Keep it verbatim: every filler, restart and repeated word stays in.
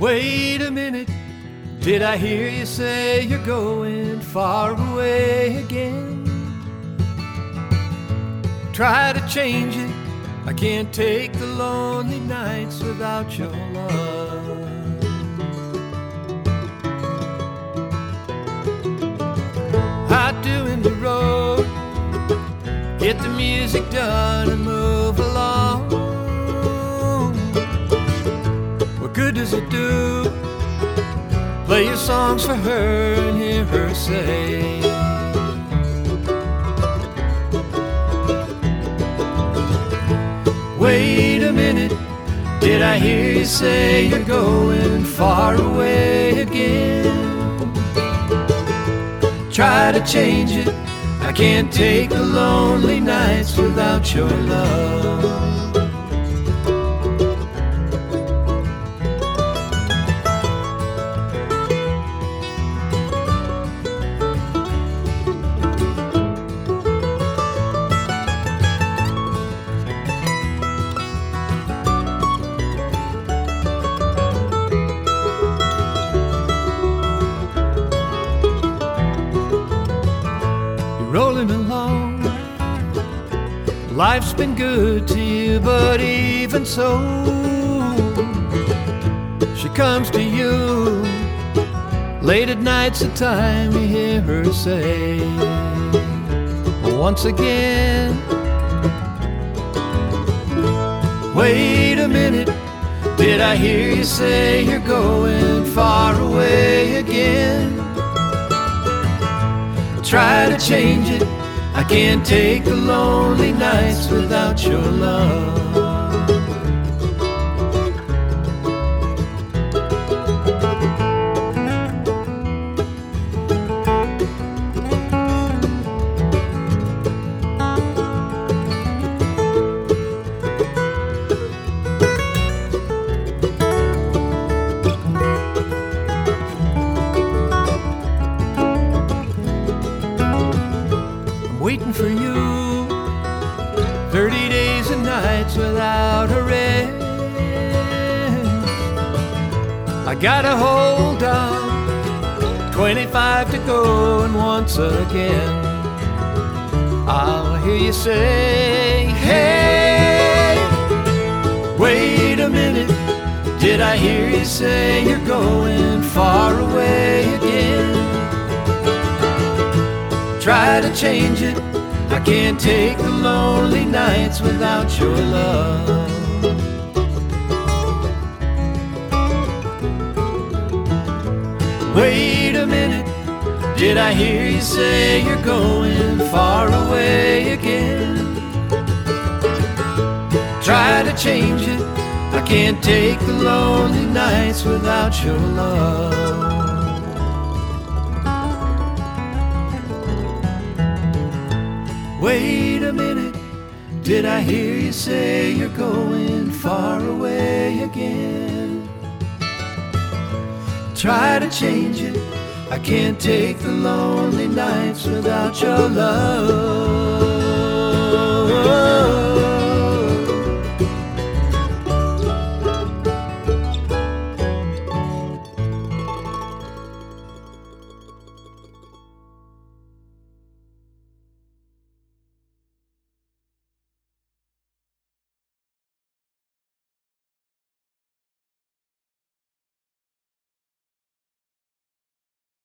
Wait a minute, did I hear you say you're going far away again? Try to change it, I can't take the lonely nights without your love. Out doing the road, get the music done and move along. What good does it do? Play your songs for her and hear her say, wait a minute, did I hear you say you're going far away again? Try to change it, I can't take the lonely nights without your love. Rolling along, life's been good to you, but even so, she comes to you late at night's the time you hear her say, once again, wait a minute, did I hear you say you're going far away again? Try to change it, I can't take the lonely nights without your love. Waiting for you thirty days and nights without a rest. I gotta hold on, twenty-five to go, and once again I'll hear you say, hey, wait a minute, did I hear you say you're going far away again? Try to change it, I can't take the lonely nights without your love. Wait a minute, did I hear you say you're going far away again? Try to change it, I can't take the lonely nights without your love. Wait a minute, did I hear you say you're going far away again? Try to change it, I can't take the lonely nights without your love.